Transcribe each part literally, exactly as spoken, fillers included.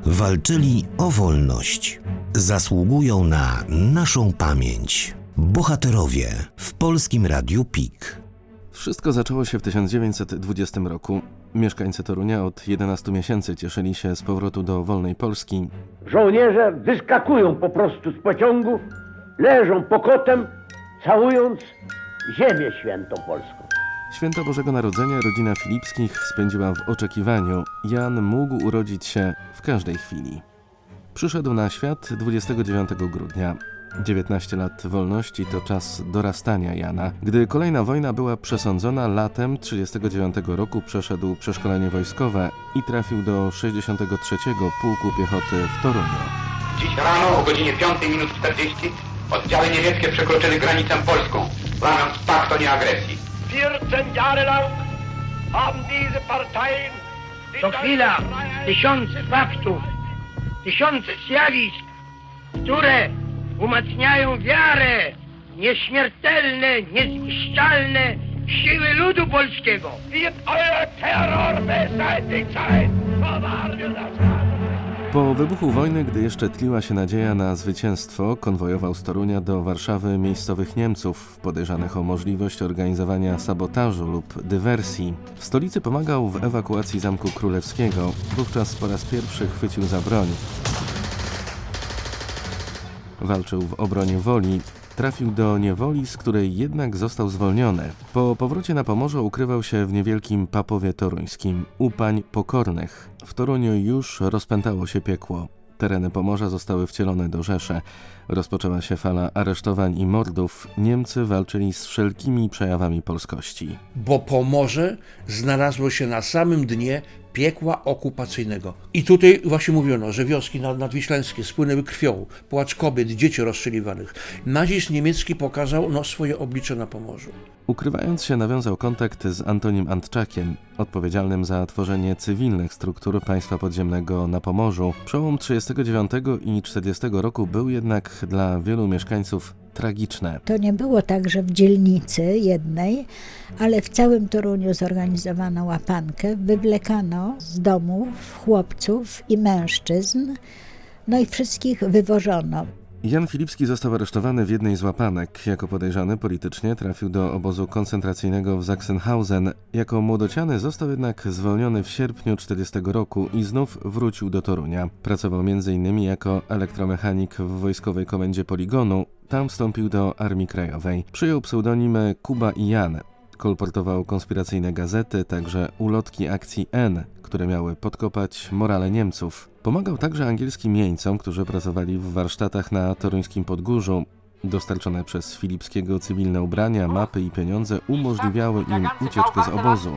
Walczyli o wolność. Zasługują na naszą pamięć. Bohaterowie w Polskim Radiu P I K. Wszystko zaczęło się w tysiąc dziewięćset dwudziestym roku. Mieszkańcy Torunia od jedenastu miesięcy cieszyli się z powrotu do wolnej Polski. Żołnierze wyskakują po prostu z pociągu, leżą pokotem, całując ziemię świętą polską. Święto Bożego Narodzenia rodzina Filipskich spędziła w oczekiwaniu. Jan mógł urodzić się w każdej chwili. Przyszedł na świat dwudziestego dziewiątego grudnia. dziewiętnaście lat wolności to czas dorastania Jana. Gdy kolejna wojna była przesądzona, latem trzydziestego dziewiątego roku przeszedł przeszkolenie wojskowe i trafił do sześćdziesiątego trzeciego Pułku Piechoty w Toruniu. Dziś rano o godzinie piątej minut czterdzieści oddziały niemieckie przekroczyły granicę polską, łamiąc pakt o nieagresji. vierzehn Jahre lang haben diese Parteien co chwila tysiące faktów, tysiące zjawisk, które umacniają wiarę, nieśmiertelne, niezniszczalne siły ludu polskiego. Wird euer Terror beseitigt sein, verwahren wir das. Po wybuchu wojny, gdy jeszcze tliła się nadzieja na zwycięstwo, konwojował z Torunia do Warszawy miejscowych Niemców, podejrzanych o możliwość organizowania sabotażu lub dywersji. W stolicy pomagał w ewakuacji Zamku Królewskiego. Wówczas po raz pierwszy chwycił za broń. Walczył w obronie Woli. Trafił do niewoli, z której jednak został zwolniony. Po powrocie na Pomorze ukrywał się w niewielkim Papowie Toruńskim, u pań pokornych. W Toruniu już rozpętało się piekło. Tereny Pomorza zostały wcielone do Rzeszy. Rozpoczęła się fala aresztowań i mordów. Niemcy walczyli z wszelkimi przejawami polskości. Bo Pomorze znalazło się na samym dnie piekła okupacyjnego. I tutaj właśnie mówiono, że wioski nadwiślańskie spłynęły krwią, płacz kobiet, dzieci rozstrzeliwanych. Nazizm niemiecki pokazał no, swoje oblicze na Pomorzu. Ukrywając się, nawiązał kontakt z Antonim Antczakiem, odpowiedzialnym za tworzenie cywilnych struktur państwa podziemnego na Pomorzu. Przełom trzydziestego dziewiątego i czterdziestego roku był jednak dla wielu mieszkańców tragiczne. To nie było tak, że w dzielnicy jednej, ale w całym Toruniu zorganizowano łapankę, wywlekano z domów chłopców i mężczyzn, no i wszystkich wywożono. Jan Filipski został aresztowany w jednej z łapanek. Jako podejrzany politycznie trafił do obozu koncentracyjnego w Sachsenhausen. Jako młodociany został jednak zwolniony w sierpniu czterdziestego roku i znów wrócił do Torunia. Pracował między innymi jako elektromechanik w Wojskowej Komendzie Poligonu. Tam wstąpił do Armii Krajowej. Przyjął pseudonimy Kuba i Jan. Kolportował konspiracyjne gazety, także ulotki akcji N, które miały podkopać morale Niemców. Pomagał także angielskim jeńcom, którzy pracowali w warsztatach na toruńskim Podgórzu. Dostarczone przez Filipskiego cywilne ubrania, mapy i pieniądze umożliwiały im ucieczkę z obozu.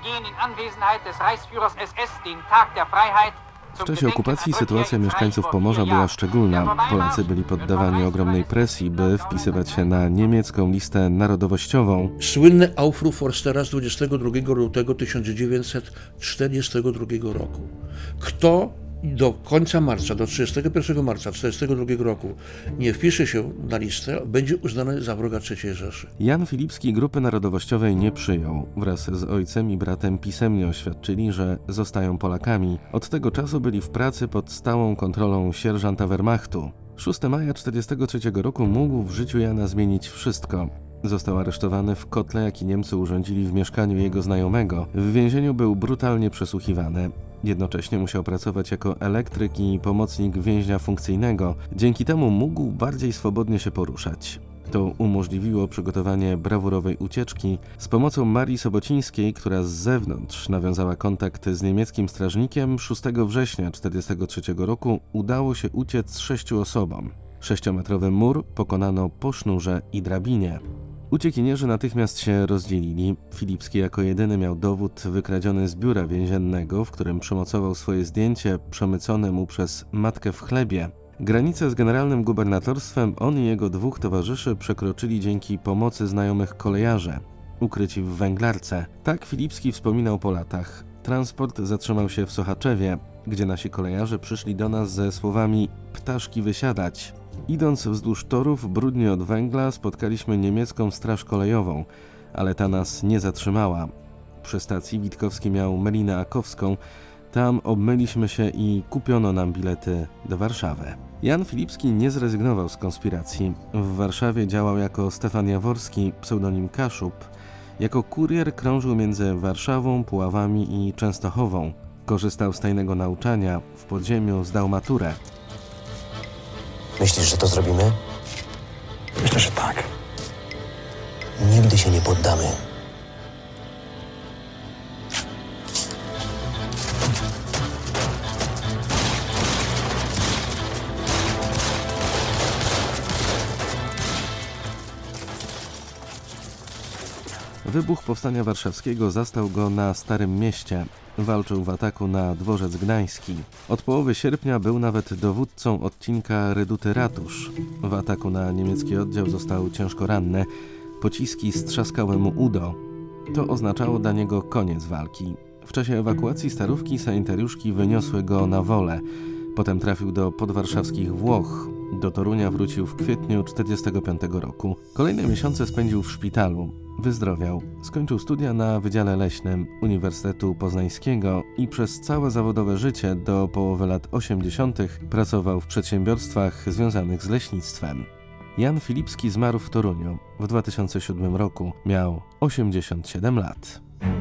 W czasie okupacji sytuacja mieszkańców Pomorza była szczególna. Polacy byli poddawani ogromnej presji, by wpisywać się na niemiecką listę narodowościową. Słynny Aufruf Forstera z dwudziestego drugiego lutego tysiąc dziewięćset czterdziestego drugiego roku. Kto do końca marca, do trzydziestego pierwszego marca tysiąc dziewięćset czterdziestego drugiego roku nie wpisze się na listę, będzie uznany za wroga trzeciej Rzeszy. Jan Filipski grupy narodowościowej nie przyjął. Wraz z ojcem i bratem pisemnie oświadczyli, że zostają Polakami. Od tego czasu byli w pracy pod stałą kontrolą sierżanta Wehrmachtu. szóstego maja tysiąc dziewięćset czterdziestego trzeciego roku mógł w życiu Jana zmienić wszystko. Został aresztowany w kotle, jaki Niemcy urządzili w mieszkaniu jego znajomego. W więzieniu był brutalnie przesłuchiwany. Jednocześnie musiał pracować jako elektryk i pomocnik więźnia funkcyjnego. Dzięki temu mógł bardziej swobodnie się poruszać. To umożliwiło przygotowanie brawurowej ucieczki z pomocą Marii Sobocińskiej, która z zewnątrz nawiązała kontakt z niemieckim strażnikiem. szóstego września tysiąc dziewięćset czterdziestego trzeciego roku udało się uciec sześciu osobom. Sześciometrowy mur pokonano po sznurze i drabinie. Uciekinierzy natychmiast się rozdzielili. Filipski jako jedyny miał dowód wykradziony z biura więziennego, w którym przymocował swoje zdjęcie przemycone mu przez matkę w chlebie. Granicę z generalnym gubernatorstwem on i jego dwóch towarzyszy przekroczyli dzięki pomocy znajomych kolejarzy, ukryci w Węglarce. Tak Filipski wspominał po latach. Transport zatrzymał się w Sochaczewie, gdzie nasi kolejarze przyszli do nas ze słowami „ptaszki wysiadać”. Idąc wzdłuż torów, brudnie od węgla, spotkaliśmy niemiecką straż kolejową, ale ta nas nie zatrzymała. Przy stacji Witkowski miał Melinę Akowską, Tam obmyliśmy się i kupiono nam bilety do Warszawy. Jan Filipski nie zrezygnował z konspiracji. W Warszawie działał jako Stefan Jaworski, pseudonim Kaszub. Jako kurier krążył między Warszawą, Puławami i Częstochową. Korzystał z tajnego nauczania, w podziemiu zdał maturę. Myślisz, że to zrobimy? Myślę, że tak. Nigdy się nie poddamy. Wybuch Powstania Warszawskiego zastał go na Starym Mieście. Walczył w ataku na Dworzec Gdański. Od połowy sierpnia był nawet dowódcą odcinka Reduty Ratusz. W ataku na niemiecki oddział został ciężko ranny. Pociski strzaskały mu udo. To oznaczało dla niego koniec walki. W czasie ewakuacji Starówki sanitariuszki wyniosły go na Wolę. Potem trafił do podwarszawskich Włoch. Do Torunia wrócił w kwietniu tysiąc dziewięćset czterdziestego piątego roku. Kolejne miesiące spędził w szpitalu. Wyzdrowiał. Skończył studia na Wydziale Leśnym Uniwersytetu Poznańskiego i przez całe zawodowe życie do połowy lat osiemdziesiątych pracował w przedsiębiorstwach związanych z leśnictwem. Jan Filipski zmarł w Toruniu w dwa tysiące siódmym roku. Miał osiemdziesiąt siedem lat.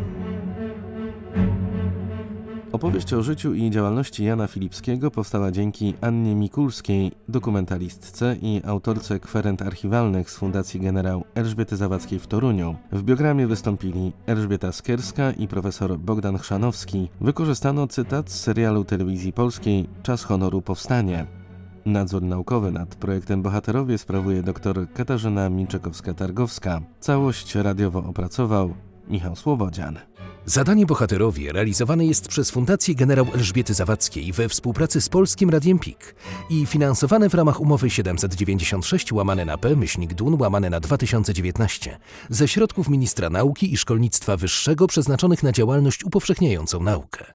Opowieść o życiu i działalności Jana Filipskiego powstała dzięki Annie Mikulskiej, dokumentalistce i autorce kwerent archiwalnych z Fundacji Generał Elżbiety Zawadzkiej w Toruniu. W biogramie wystąpili Elżbieta Skierska i profesor Bogdan Chrzanowski. Wykorzystano cytat z serialu telewizji polskiej Czas honoru powstanie. Nadzór naukowy nad projektem Bohaterowie sprawuje dr Katarzyna Minczykowska-Targowska. Całość radiowo opracował Michał Słowodzian. Zadanie Bohaterowie realizowane jest przez Fundację Generał Elżbiety Zawadzkiej we współpracy z Polskim Radiem P I K i finansowane w ramach umowy siedemset dziewięćdziesiąt sześć łamane na P myślnik D U N łamane na dwa tysiące dziewiętnaście ze środków Ministra Nauki i Szkolnictwa Wyższego przeznaczonych na działalność upowszechniającą naukę.